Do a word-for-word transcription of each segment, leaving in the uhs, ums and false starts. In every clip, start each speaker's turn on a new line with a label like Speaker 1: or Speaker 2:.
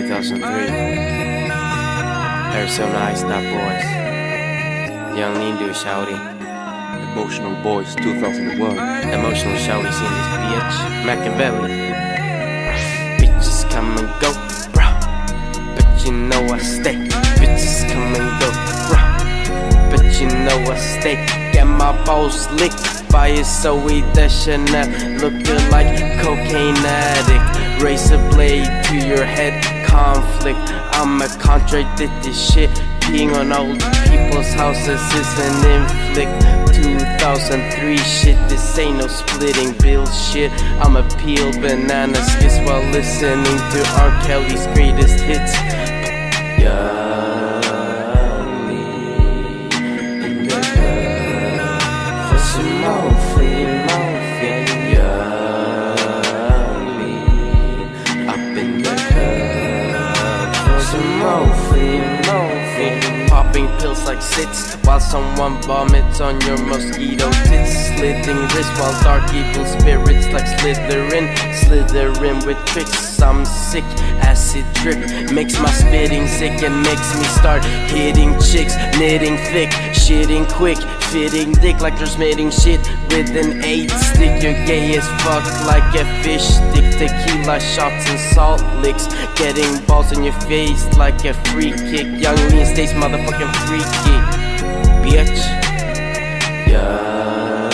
Speaker 1: thousand three. Arizona Ice Top Boys. Young Lindu Shouty.
Speaker 2: Emotional Boys two thousand one.
Speaker 1: Emotional Shouties in this bitch. Machiavelli. Bitches come and go, bruh. But you know I stay. Bitches come and go, bruh. But you know I stay. Get my balls licked by a Zoe Deschanel, looking like cocaine addict. Razor blade to your head, conflict. I'ma contradict this shit. Peeing on old people's houses is an inflict. two thousand three shit, this ain't no splitting bill shit. I'ma peel banana skits while listening to R. Kelly's greatest hits. Yeah. Popping pills like sits while someone vomits on your mosquito tits. Slitting wrist while dark evil spirits like Slytherin, slithering with tricks. I'm sick, acid drip makes my spitting sick and makes me start hitting chicks, knitting thick, shitting quick, fitting dick like transmitting shit with an eight stick. You're gay as fuck like a fish stick. Tequila shots and salt licks, getting balls in your face like a free kick. Young Lean stays motherfucking free kick, bitch. Young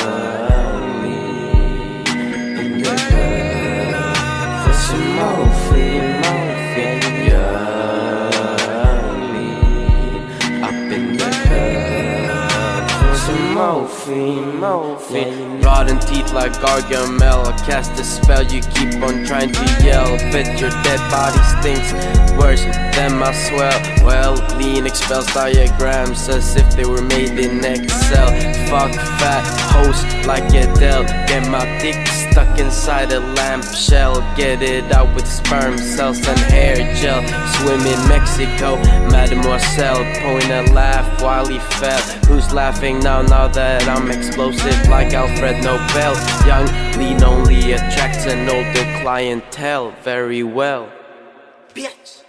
Speaker 1: Lean in the club for some morphine, morphine. Young Lean up in the club for some morphine, morphine. Rotten teeth like Gargamel. I cast a spell, you keep on trying to yell. Bet your dead body stinks worse than my swell. Well, Lean expels diagrams as if they were made in Excel. Fuck fat host like Adele. Get my dick stuck inside a lamp shell. Get it out with sperm cells and hair gel. Swim in Mexico, Mademoiselle. Point a laugh while he fell. Who's laughing now, now that I'm explosive like Alfred Nobel? Young Lean only attracts an older clientele very well. Bitch.